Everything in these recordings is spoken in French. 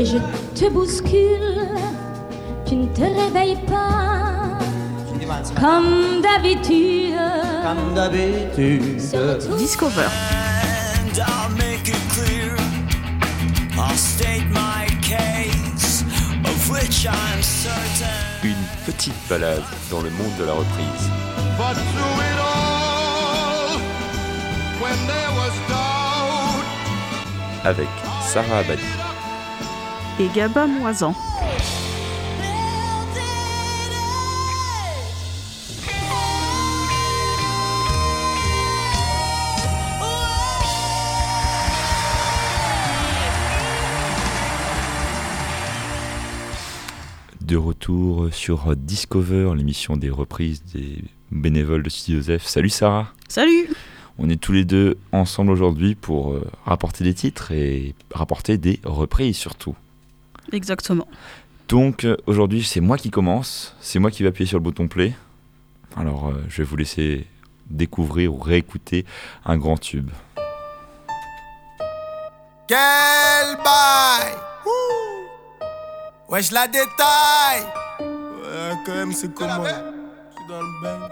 et je te bouscule. Tu ne te réveilles pas comme d'habitude. Comme d'habitude. Discover. And I'll make it clear. I'll state my case, of which I'm certain. Une petite balade dans le monde de la reprise. But through it all, when there was doubt, Avec Sarah Abadi. Et Gaba Moisan. De retour sur Discover, l'émission des reprises des bénévoles de Studio Joseph. Salut Sarah. Salut. On est tous les deux ensemble aujourd'hui pour rapporter des titres et rapporter des reprises surtout. Exactement. Donc aujourd'hui c'est moi qui commence, c'est moi qui vais appuyer sur le bouton play. Alors je vais vous laisser découvrir ou réécouter un grand tube. quel bail! Wesh la détail! Ouais, quand même, c'est comment? Je suis dans le bain.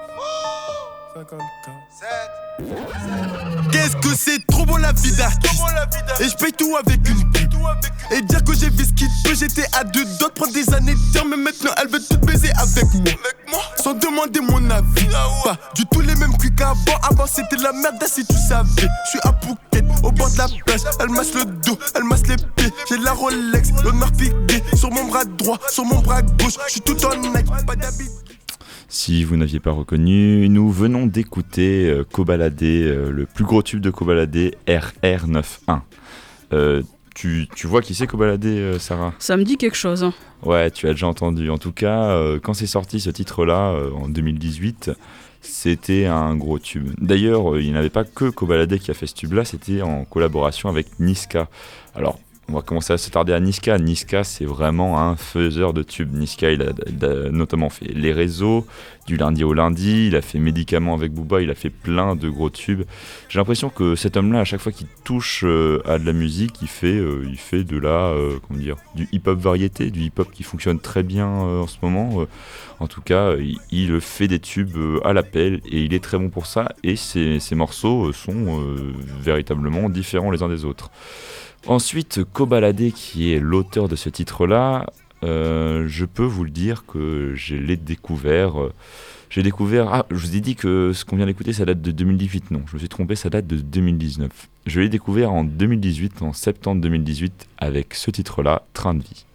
50K. Qu'est-ce que c'est trop bon la vie d'artiste? Et je paye tout avec une pub. Et dire que j'ai vu ce qu'il peut, j'étais à deux doigts de prendre des années de temps. Mais maintenant elle veut tout baiser avec moi. Sans demander mon avis. Pas du tout les mêmes cuits qu'avant. Avant c'était la merde, si tu savais. Je suis à Phuket, au bord de la plage. Elle masse le dos, elle masse les pieds. J'ai la Rolex, l'honneur piqué. Sur mon bras droit, sur mon bras gauche. Je suis tout en Nike, pas d'habit. Si vous n'aviez pas reconnu, nous venons d'écouter Kobalade, le plus gros tube de Kobalade, RR91. Tu vois qui c'est Kobalade, Sarah? Ça me dit quelque chose. Hein. Ouais, tu as déjà entendu. En tout cas, quand c'est sorti ce titre-là, en 2018, c'était un gros tube. D'ailleurs, il n'y avait pas que Kobalade qui a fait ce tube-là, c'était en collaboration avec Niska. Alors, on va commencer à se tarder à Niska. Niska, c'est vraiment un faiseur de tubes. Niska, il a notamment fait Les Réseaux, Du lundi au lundi, il a fait Médicaments avec Booba, il a fait plein de gros tubes. J'ai l'impression que cet homme-là, à chaque fois qu'il touche à de la musique, il fait de la, du hip-hop variété, du hip-hop qui fonctionne très bien en ce moment. En tout cas, il fait des tubes à l'appel et il est très bon pour ça. Et ses morceaux sont véritablement différents les uns des autres. Ensuite, Kobalade, qui est l'auteur de ce titre-là, je peux vous le dire que je l'ai découvert. Je vous ai dit que ce qu'on vient d'écouter, ça date de 2018. Non, je me suis trompé, ça date de 2019. Je l'ai découvert en 2018, en septembre 2018, avec ce titre-là, Train de vie.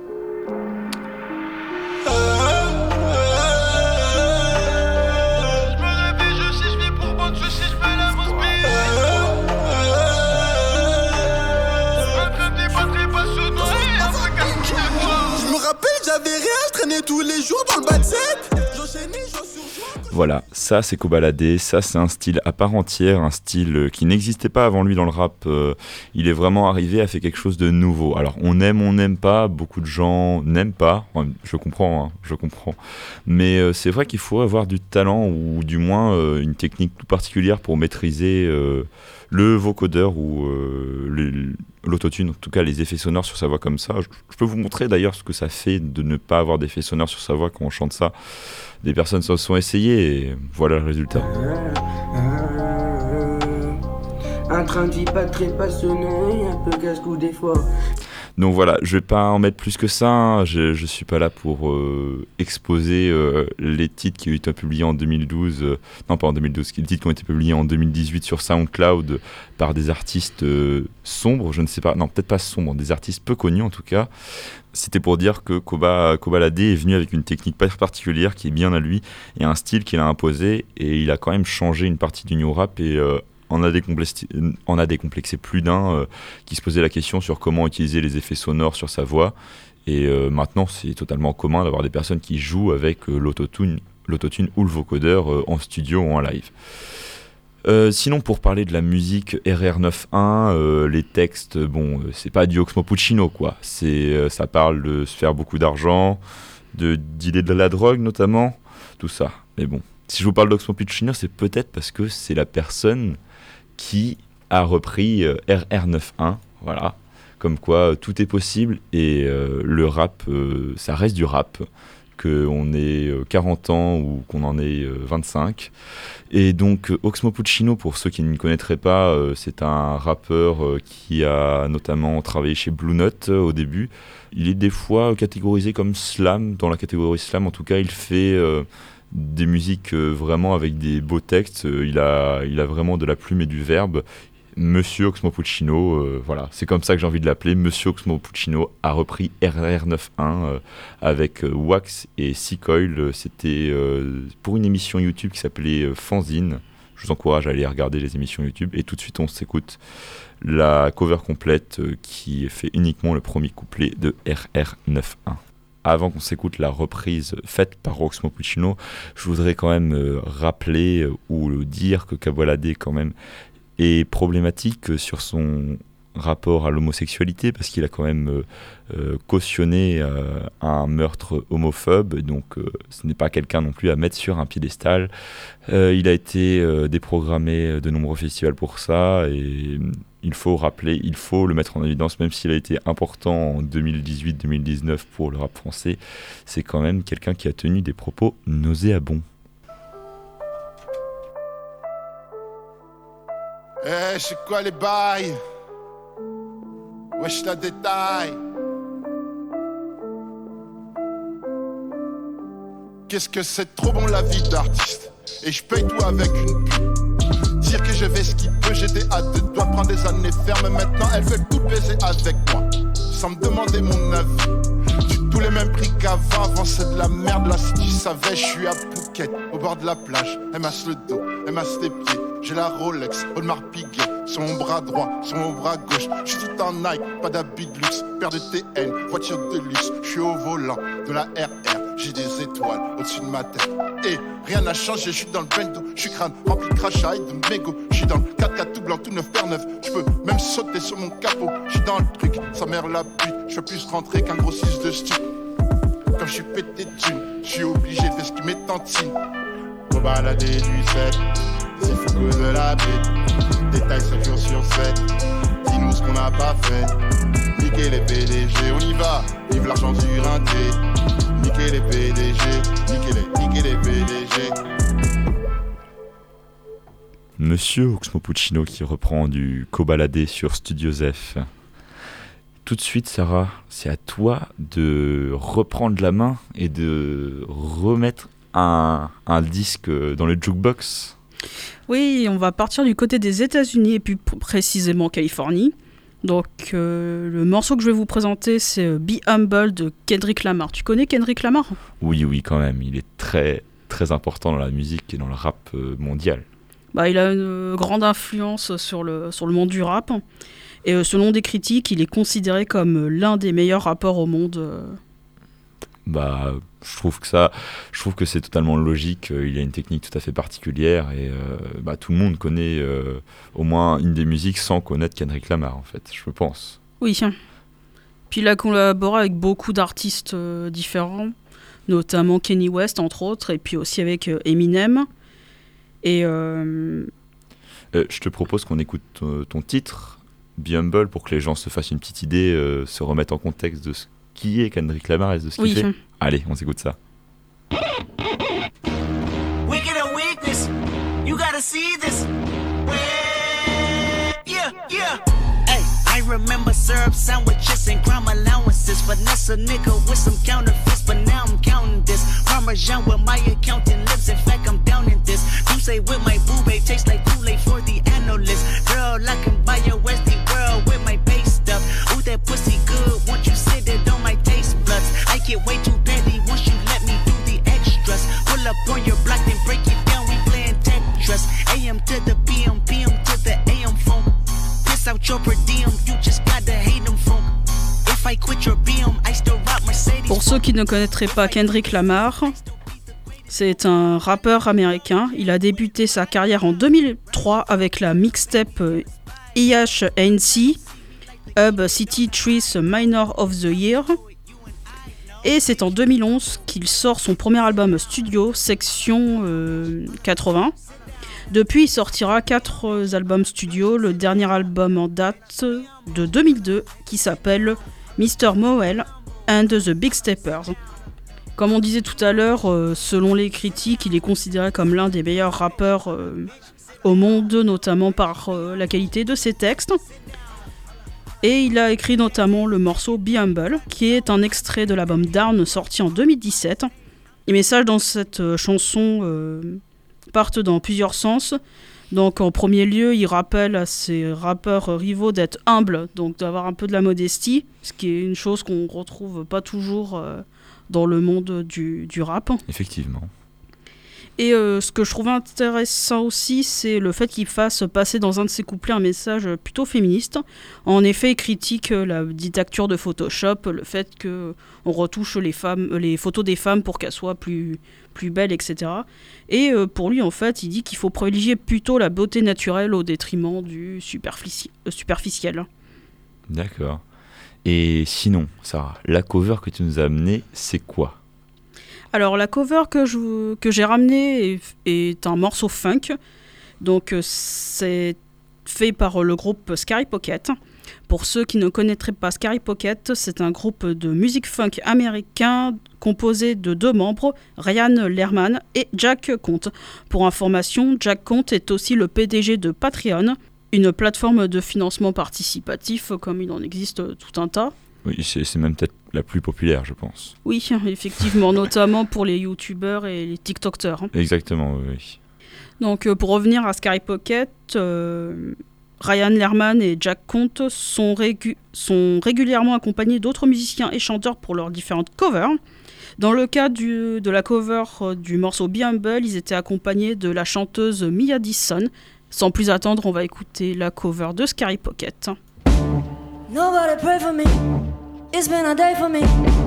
J'avais rien, je traînais tous les jours dans le bas de set. Voilà, ça c'est Kobalade, ça c'est un style à part entière, un style qui n'existait pas avant lui dans le rap. Il est vraiment arrivé à faire quelque chose de nouveau. Alors on n'aime pas, beaucoup de gens n'aiment pas, je comprends. Mais c'est vrai qu'il faut avoir du talent ou du moins une technique tout particulière pour maîtriser le vocodeur ou l'autotune, en tout cas les effets sonores sur sa voix comme ça. Je peux vous montrer d'ailleurs ce que ça fait de ne pas avoir d'effets sonores sur sa voix quand on chante ça. Des personnes se sont essayées et voilà le résultat. Un train de vie pas très passionné, un peu casse-cou des fois. Donc voilà, je vais pas en mettre plus que ça, hein. Je suis pas là pour exposer les titres qui ont été publiés en 2012, non pas en 2012, les titres qui ont été publiés en 2018 sur SoundCloud par des artistes sombres, je ne sais pas, non peut-être pas sombres, des artistes peu connus en tout cas. C'était pour dire que Kobalade est venu avec une technique particulière qui est bien à lui et un style qu'il a imposé et il a quand même changé une partie du new rap et on a décomplexé plus d'un qui se posait la question sur comment utiliser les effets sonores sur sa voix. Et maintenant, c'est totalement commun d'avoir des personnes qui jouent avec l'autotune ou le vocodeur en studio ou en live. Sinon, pour parler de la musique RR91, les textes, c'est pas du Oxmo Puccino, quoi. Ça parle de se faire beaucoup d'argent, de dealer de la drogue notamment, tout ça. Mais bon, si je vous parle d'Oxmo Puccino, c'est peut-être parce que c'est la personne qui a repris RR91, voilà, Comme quoi, tout est possible et le rap, ça reste du rap. Qu'on ait 40 ans ou qu'on en ait 25. Et donc Oxmo Puccino, pour ceux qui ne connaîtraient pas, c'est un rappeur qui a notamment travaillé chez Blue Note au début. Il est des fois catégorisé comme slam, dans la catégorie slam en tout cas. Il fait des musiques vraiment avec des beaux textes. Il a vraiment de la plume et du verbe. Monsieur Oxmo Puccino, voilà, c'est comme ça que j'ai envie de l'appeler. Monsieur Oxmo Puccino a repris RR91 avec Wax et Seacoil. C'était pour une émission YouTube qui s'appelait Fanzine. Je vous encourage à aller regarder les émissions YouTube. Et tout de suite, on s'écoute la cover complète qui fait uniquement le premier couplet de RR91. Avant qu'on s'écoute la reprise faite par Oxmo Puccino, je voudrais quand même rappeler ou dire que Kabolade quand même est problématique sur son rapport à l'homosexualité parce qu'il a quand même cautionné un meurtre homophobe, donc ce n'est pas quelqu'un non plus à mettre sur un piédestal. Il a été déprogrammé de nombreux festivals pour ça et il faut rappeler, il faut le mettre en évidence, même s'il a été important en 2018-2019 pour le rap français, c'est quand même quelqu'un qui a tenu des propos nauséabonds. Eh, c'est quoi les bails? Wesh la détail. Qu'est-ce que c'est trop bon la vie d'artiste. Et je paye tout avec une pub. Dire que je vais ce qu'il peut, j'étais à deux doigts de prendre des années fermes. Maintenant elle veut tout baiser avec moi, sans me demander mon avis. Tu tous les mêmes prix qu'avant, avant c'est de la merde. Là si tu savais, je suis à Phuket, au bord de la plage. Elle masse le dos, elle masse les pieds. J'ai la Rolex, Audemars Piguet, sur mon bras droit, sur mon bras gauche. Je suis tout en Nike, pas d'habit de luxe, paire de TN, voiture de luxe. Je suis au volant de la RR, j'ai des étoiles au-dessus de ma tête. Et rien n'a changé, je suis dans le bendo, je suis crâne rempli de crachats et de mégots. Je suis dans le 4x4 tout blanc, tout neuf, paire neuf. Je peux même sauter sur mon capot, je suis dans le truc, sa mère la pute. Je fais plus rentrer qu'un gros 6 de stup. Quand je suis pété de thunes, je suis obligé de faire ce qui m'est tantine. Pour balader du 7. C'est fou de la bête, détail 5 jours sur 7. Dis-nous ce qu'on n'a pas fait. Niquer les PDG, on y va, vive l'argent du rinté. Niquer les PDG, niquer les PDG. Monsieur Oxmo Puccino qui reprend du Kobalade sur Studio Zef. Tout de suite, Sarah, c'est à toi de reprendre la main et de remettre un disque dans le jukebox. Oui, on va partir du côté des États-Unis et plus précisément Californie. Donc le morceau que je vais vous présenter, c'est Be Humble de Kendrick Lamar. Tu connais Kendrick Lamar ? Oui, quand même. Il est très, très important dans la musique et dans le rap mondial. Il a une grande influence sur le monde du rap. Et selon des critiques, il est considéré comme l'un des meilleurs rappeurs au monde. Je trouve que c'est totalement logique. Il a une technique tout à fait particulière et tout le monde connaît au moins une des musiques sans connaître Kendrick Lamar, en fait, je pense. Oui. Puis il a collaboré avec beaucoup d'artistes différents, notamment Kanye West, entre autres, et puis aussi avec Eminem. Et je te propose qu'on écoute ton titre, Be Humble, pour que les gens se fassent une petite idée, se remettent en contexte de ce qui est Kendrick Lamar et de ce qu'il fait. Allez, on s'écoute ça. Wicked or weakness, you gotta see this. Yeah. Hey, I remember syrup sandwiches and crime allowances. Finesse a nigga with some counterfeits, but now I'm counting this. Parmesan where my accountant lives, in fact I'm down in this. You say with my boo babe, tastes like Kool-Aid for the analyst. Girl, I can buy your Westie world with my base stuff. Ooh, that pussy good, won't you sit it on my taste buds? I get way too petty once you let me do the extras. Pull up on your block, then break it down, we playing Tetris. AM to the PM, PM to the AM phone. Piss out your per diem, you just gotta hate them phone. If I quit your BM, I still rock Mercedes. Pour ceux qui ne connaîtraient pas Kendrick Lamar, c'est un rappeur américain. Il a débuté sa carrière en 2003 avec la mixtape IHNC, Hub City Trees Minor of the Year. Et c'est en 2011 qu'il sort son premier album studio, Section 80. Depuis, il sortira 4 albums studio, le dernier album en date de 2002 qui s'appelle Mr. Moel and the Big Steppers. Comme on disait tout à l'heure, selon les critiques, il est considéré comme l'un des meilleurs rappeurs au monde, notamment par la qualité de ses textes. Et il a écrit notamment le morceau Be Humble, qui est un extrait de l'album Down sorti en 2017. Les messages dans cette chanson partent dans plusieurs sens. Donc en premier lieu, il rappelle à ses rappeurs rivaux d'être humbles, donc d'avoir un peu de la modestie, ce qui est une chose qu'on retrouve pas toujours dans le monde du rap. Effectivement. Et ce que je trouve intéressant aussi, c'est le fait qu'il fasse passer dans un de ses couplets un message plutôt féministe. En effet, il critique la dictature de Photoshop, le fait qu'on retouche les photos des femmes pour qu'elles soient plus belles, etc. Et pour lui, en fait, il dit qu'il faut privilégier plutôt la beauté naturelle au détriment du superficiel. D'accord. Et sinon, Sarah, la cover que tu nous as amenée, c'est quoi ? Alors la cover que j'ai ramenée est un morceau funk, donc c'est fait par le groupe Scary Pocket. Pour ceux qui ne connaîtraient pas Scary Pocket, c'est un groupe de musique funk américain composé de 2 membres, Ryan Lerman et Jack Conte. Pour information, Jack Conte est aussi le PDG de Patreon, une plateforme de financement participatif comme il en existe tout un tas. Oui, c'est même peut-être la plus populaire, je pense. Oui, effectivement, notamment pour les youtubeurs et les tiktokers. Exactement, oui. Donc, pour revenir à Scary Pocket, Ryan Lerman et Jack Conte sont régulièrement accompagnés d'autres musiciens et chanteurs pour leurs différentes covers. Dans le cas de la cover du morceau Be Humble, ils étaient accompagnés de la chanteuse Mia Dixon. Sans plus attendre, on va écouter la cover de Scary Pocket. Nobody pray for me. It's been a day for me.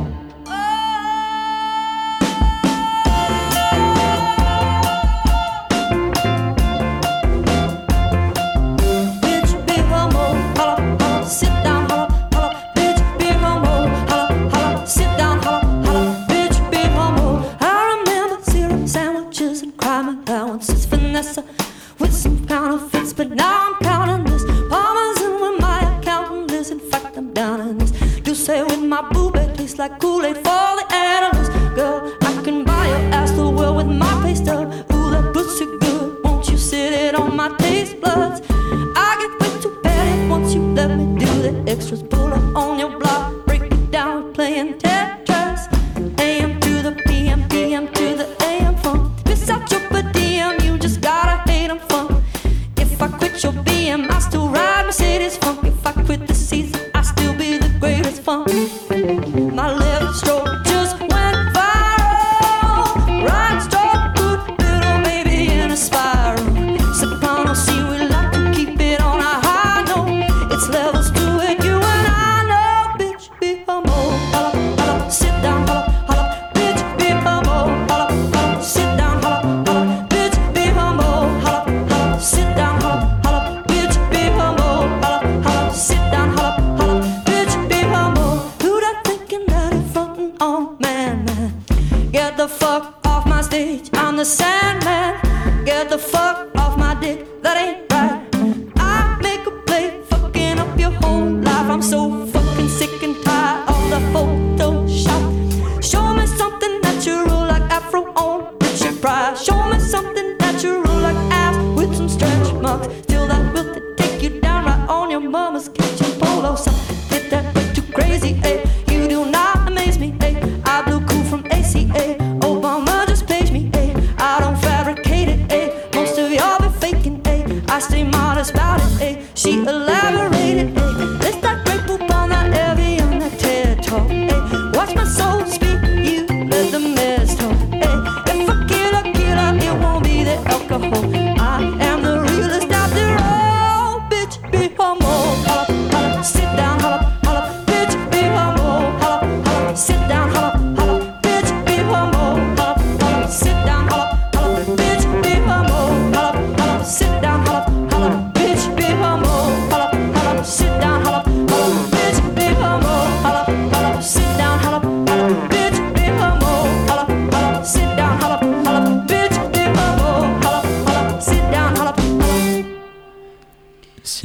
Bitch, be humble. Holla, holla, sit down. Holla, holla. Bitch, be humble. Holla, holla, sit down. Holla, holla. Bitch, be humble. I remember cereal sandwiches and crime allowances. Vanessa with some counterfeits, but now I'm counting this. Parmesan with my accountant list. In fact, I'm down in this. You say with my boob, it tastes like Kool-Aid for the analyst. Girl, I can buy your ass the world with my pay stub. Ooh, that pussy good. Won't you sit it on my taste buds? I get way too bad once you let me do the extras. Pull up on your block, break it down, we're playing Tetris. AM to the PM, PM to the AM funk. Piss out your per diem, you just gotta hate them fun. If I quit your BM, I still ride Mercedes funk. If I quit the season, I still be the greatest fun. My left stroke just went viral. Right stroke put little baby in a spiral. Soprano C, we like to keep it on a high note. It's levels to it, you and I know. Bitch, be humble. Holla, holla, sit down. Holla, holla. Bitch, be humble. Holla, holla, sit down. Holla, holla. Bitch, be humble. Holla, holla, sit down. Holla, holla. Bitch, be humble. Holla, holla, sit down. Holla, holla. Bitch, be humble. Who that thinking that he frontin' on man? Get the fuck off my stage, I'm the Sandman. Get the fuck off my dick, that ain't right. I make a play, fucking up your whole life. I'm so fucking sick and tired of the Photoshop. Show me something natural like Afro on Richard Pryor. Show me something natural like ass with some stretch marks. Still that will take you down right on your mama's kitchen polo. So get that way too crazy, ayy. You do not amaze me, ayy. I blew cool from ACA. Obama just paged me, ayy. I don't fabricate it, ayy. Most of y'all be faking, ayy. I stay modest about it, ayy. She elaborated, ayy. Let's not break poop on that heavy on that tail.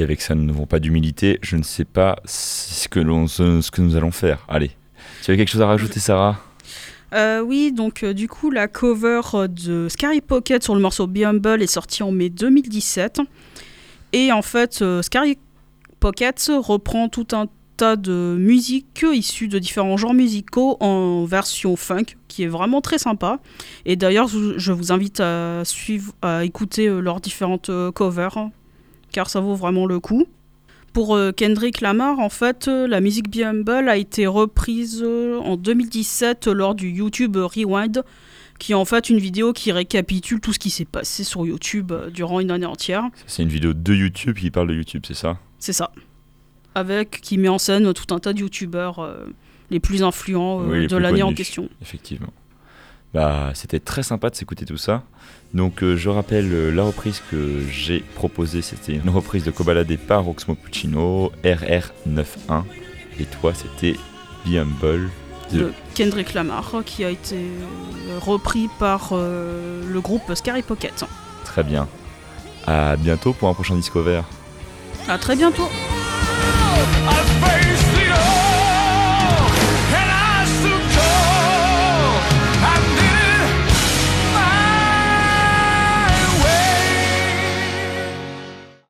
avec ça, nous n'avons pas d'humilité. Je ne sais pas ce que nous allons faire. Allez, tu avais quelque chose à rajouter, Sarah ? Oui, donc du coup, la cover de Scary Pocket sur le morceau Be Humble est sortie en mai 2017. Et en fait, Scary Pocket reprend tout un tas de musiques issues de différents genres musicaux en version funk, qui est vraiment très sympa. Et d'ailleurs, je vous invite à écouter leurs différentes covers, car ça vaut vraiment le coup. Pour Kendrick Lamar, en fait, la musique Be Humble a été reprise en 2017 lors du YouTube Rewind, qui est en fait une vidéo qui récapitule tout ce qui s'est passé sur YouTube durant une année entière. C'est une vidéo de YouTube qui parle de YouTube, c'est ça ? C'est ça. Qui met en scène tout un tas de youtubeurs les plus influents de l'année en question. Effectivement. C'était très sympa de s'écouter tout ça. Donc je rappelle la reprise que j'ai proposée, c'était une reprise de Kobalade par Oxmo Puccino, RR91. Et toi, c'était Be Humble de Kendrick Lamar, qui a été repris par le groupe Scary Pocket. Très bien. À bientôt pour un prochain Discover. À très bientôt.